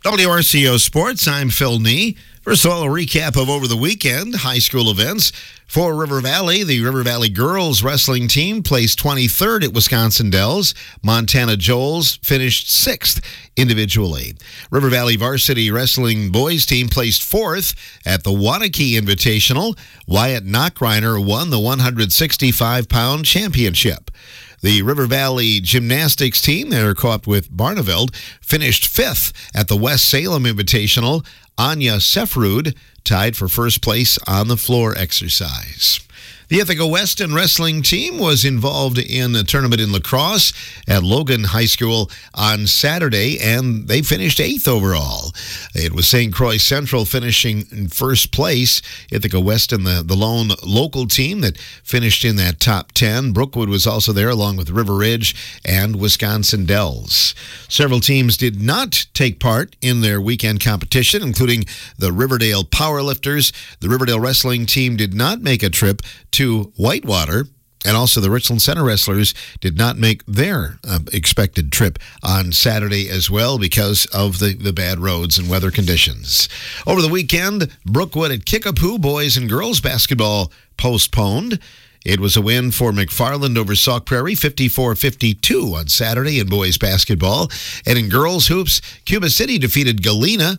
WRCO Sports, I'm Phil Nee. First of all, a recap of over the weekend high school events. For River Valley, the River Valley girls wrestling team placed 23rd at Wisconsin Dells. Montana Joels finished 6th individually. River Valley varsity wrestling boys team placed 4th at the Waunakee Invitational. Wyatt Knockreiner won the 165-pound championship. The River Valley gymnastics team, they're co-op with Barneveld, finished 5th at the West Salem Invitational. Anya Sefrud tied for first place on the floor exercise. The Ithaca Weston wrestling team was involved in a tournament in lacrosse at Logan High School on Saturday, and they finished 8th overall. It was St. Croix Central finishing in first place. Ithaca Weston, the lone local team that finished in that top 10. Brookwood was also there, along with River Ridge and Wisconsin Dells. Several teams did not take part in their weekend competition, including the Riverdale Powerlifters. The Riverdale wrestling team did not make a trip to Whitewater, and also the Richland Center wrestlers did not make their expected trip on Saturday as well because of the bad roads and weather conditions. Over the weekend, Brookwood at Kickapoo boys and girls basketball postponed. It was a win for McFarland over Sauk Prairie, 54-52 on Saturday in boys basketball. And in girls hoops, Cuba City defeated Galena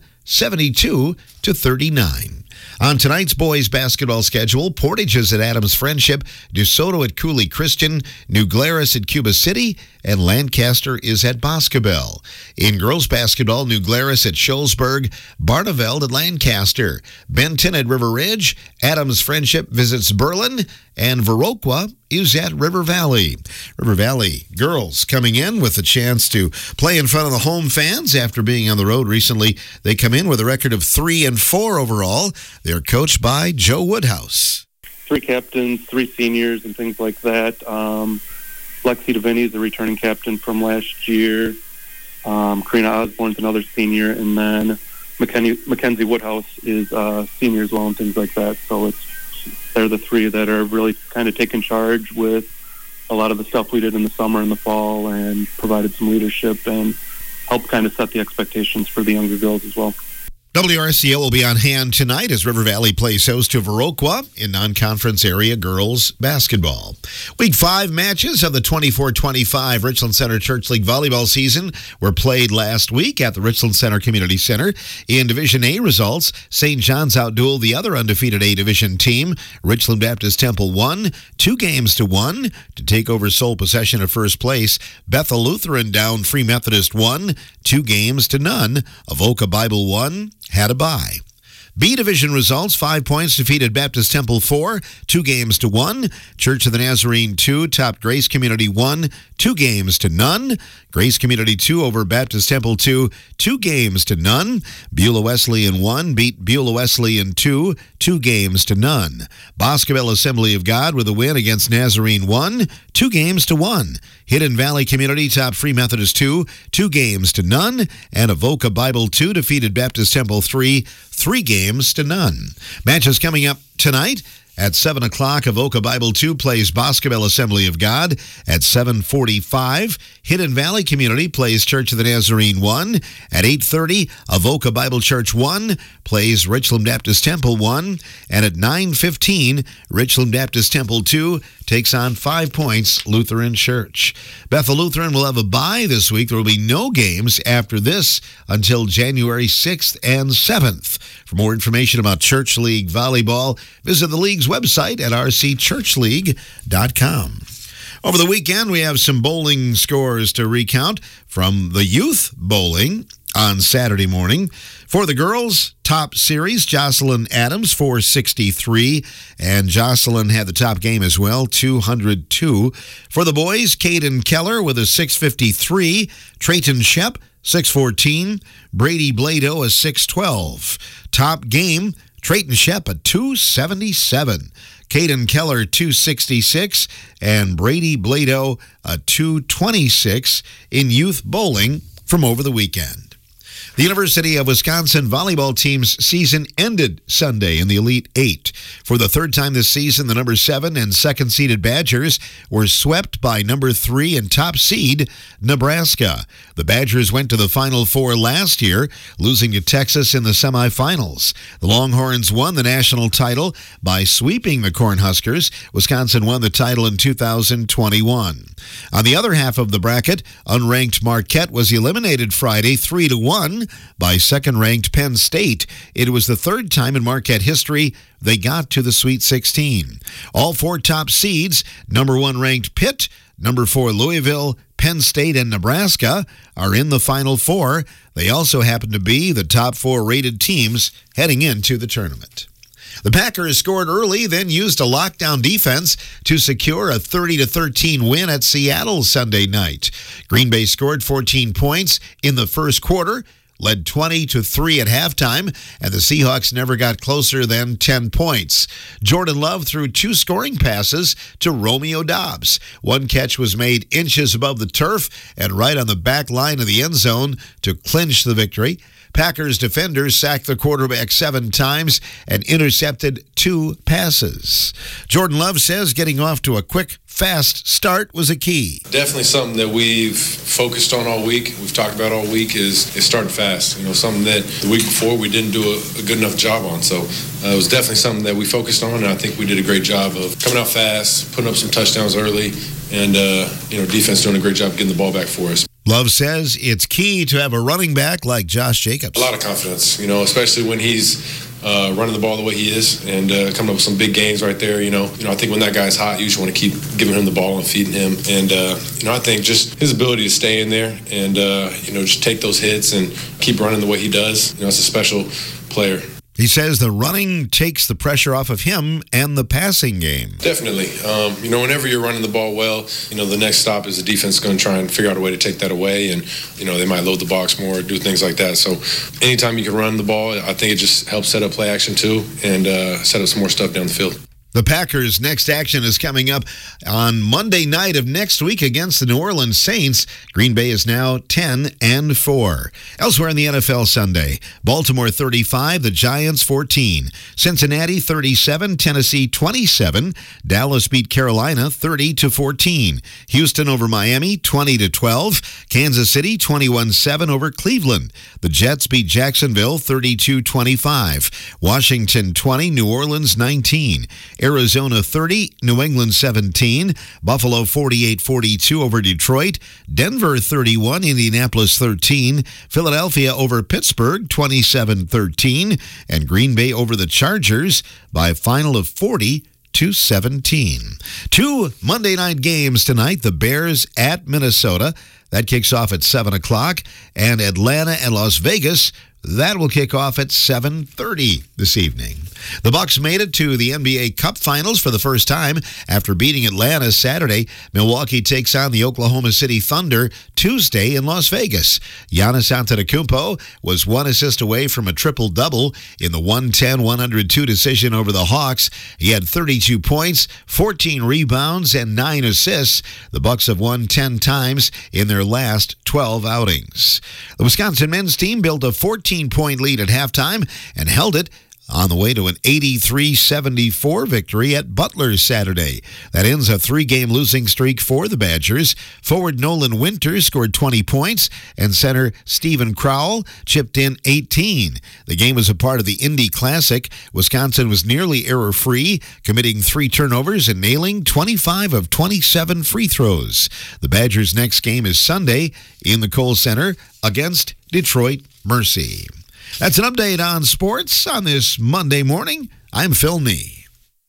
72-39. On tonight's boys basketball schedule, Portage is at Adams Friendship, DeSoto at Cooley Christian, New Glarus at Cuba City, and Lancaster is at Boscobel. In girls basketball, New Glarus at Shullsburg, Barneveld at Lancaster, Benton at River Ridge, Adams Friendship visits Berlin, and Viroqua is at River Valley. River Valley girls coming in with a chance to play in front of the home fans after being on the road recently. They come in with a record of 3-4 overall. They're coached by Joe Woodhouse. 3 captains, 3 seniors, and things like that. Lexi DeVinny is the returning captain from last year. Karina Osborne's another senior, and then Mackenzie Woodhouse is senior as well, and things like that. So they're the 3 that are really kind of taking charge with a lot of the stuff we did in the summer and the fall, and provided some leadership and helped kind of set the expectations for the younger girls as well. WRCO will be on hand tonight as River Valley plays host to Viroqua in non-conference area girls basketball. Week 5 matches of the 24-25 Richland Center Church League volleyball season were played last week at the Richland Center Community Center. In Division A results, St. John's outdueled the other undefeated A Division team. Richland Baptist Temple won 2-1 to take over sole possession of first place. Bethel Lutheran down Free Methodist 1, 2-0. Avoca Bible 1. Had a bye. B Division results, 5 points, defeated Baptist Temple 4, 2-1. Church of the Nazarene 2, topped Grace Community 1, 2-0. Grace Community 2 over Baptist Temple 2, 2-0. Beulah Wesleyan 1 beat Beulah Wesleyan 2, 2-0. Boscobel Assembly of God with a win against Nazarene 1, 2-1. Hidden Valley Community topped Free Methodist 2, 2-0. And Avoca Bible 2 defeated Baptist Temple 3, 3-0. Matches coming up tonight. At 7 o'clock, Avoca Bible 2 plays Boscobel Assembly of God. At 7:45, Hidden Valley Community plays Church of the Nazarene 1. At 8:30, Avoca Bible Church 1 plays Richland Baptist Temple 1. And at 9:15, Richland Baptist Temple 2 takes on 5 Points Lutheran Church. Bethel Lutheran will have a bye this week. There will be no games after this until January 6th and 7th. For more information about Church League Volleyball, visit the league's website at rcchurchleague.com. Over the weekend, we have some bowling scores to recount from the youth bowling on Saturday morning. For the girls, top series, Jocelyn Adams, 463, and Jocelyn had the top game as well, 202. For the boys, Caden Keller with a 653, Trayton Shep, 614, Brady Blado, a 612. Top game, Trayton Shep, a 277. Caden Keller, 266, and Brady Blado, a 226 in youth bowling from over the weekend. The University of Wisconsin volleyball team's season ended Sunday in the Elite Eight. For the third time this season, the number 7 and second-seeded Badgers were swept by number 3 and top seed Nebraska. The Badgers went to the Final Four last year, losing to Texas in the semifinals. The Longhorns won the national title by sweeping the Cornhuskers. Wisconsin won the title in 2021. On the other half of the bracket, unranked Marquette was eliminated Friday 3-1 by second-ranked Penn State. It was the third time in Marquette history they got to the Sweet 16. All 4 top seeds, number 1 ranked Pitt, number 4 Louisville, Penn State, and Nebraska, are in the Final Four. They also happen to be the top 4 rated teams heading into the tournament. The Packers scored early, then used a lockdown defense to secure a 30-13 win at Seattle Sunday night. Green Bay scored 14 points in the first quarter, led 20-3 at halftime, and the Seahawks never got closer than 10 points. Jordan Love threw 2 scoring passes to Romeo Doubs. One catch was made inches above the turf and right on the back line of the end zone to clinch the victory. Packers defenders sacked the quarterback 7 times and intercepted 2 passes. Jordan Love says getting off to a quick, fast start was a key. Definitely something that we've focused on all week, we've talked about all week, is starting fast. Something that the week before we didn't do a good enough job on. So it was definitely something that we focused on, and I think we did a great job of coming out fast, putting up some touchdowns early, and defense doing a great job getting the ball back for us. Love says it's key to have a running back like Josh Jacobs. A lot of confidence, especially when he's running the ball the way he is and coming up with some big gains right there. I think when that guy's hot, you just want to keep giving him the ball and feeding him. And, I think just his ability to stay in there and, just take those hits and keep running the way he does, it's a special player. He says the running takes the pressure off of him and the passing game. Definitely. Whenever you're running the ball well, the next stop is the defense going to try and figure out a way to take that away. And, they might load the box more, do things like that. So anytime you can run the ball, I think it just helps set up play action too and set up some more stuff down the field. The Packers' next action is coming up on Monday night of next week against the New Orleans Saints. Green Bay is now 10-4. Elsewhere in the NFL Sunday, Baltimore 35, the Giants 14. Cincinnati 37, Tennessee 27. Dallas beat Carolina 30-14. Houston over Miami 20-12. Kansas City 21-7 over Cleveland. The Jets beat Jacksonville 32-25. Washington 20, New Orleans 19. Arizona 30, New England 17, Buffalo 48-42 over Detroit, Denver 31, Indianapolis 13, Philadelphia over Pittsburgh 27-13, and Green Bay over the Chargers by a final of 40-17. 2 Monday night games tonight, the Bears at Minnesota. That kicks off at 7 o'clock, and Atlanta and Las Vegas. That will kick off at 7:30 this evening. The Bucks made it to the NBA Cup Finals for the first time after beating Atlanta Saturday. Milwaukee takes on the Oklahoma City Thunder Tuesday in Las Vegas. Giannis Antetokounmpo was 1 assist away from a triple-double in the 110-102 decision over the Hawks. He had 32 points, 14 rebounds, and 9 assists. The Bucks have won 10 times in their last 12 outings. The Wisconsin men's team built a 14-point lead at halftime and held it on the way to an 83-74 victory at Butler Saturday. That ends a 3-game losing streak for the Badgers. Forward Nolan Winters scored 20 points, and center Stephen Crowell chipped in 18. The game was a part of the Indy Classic. Wisconsin was nearly error-free, committing 3 turnovers and nailing 25 of 27 free throws. The Badgers' next game is Sunday in the Kohl Center against Detroit Mercy. That's an update on sports on this Monday morning. I'm Phil Nee.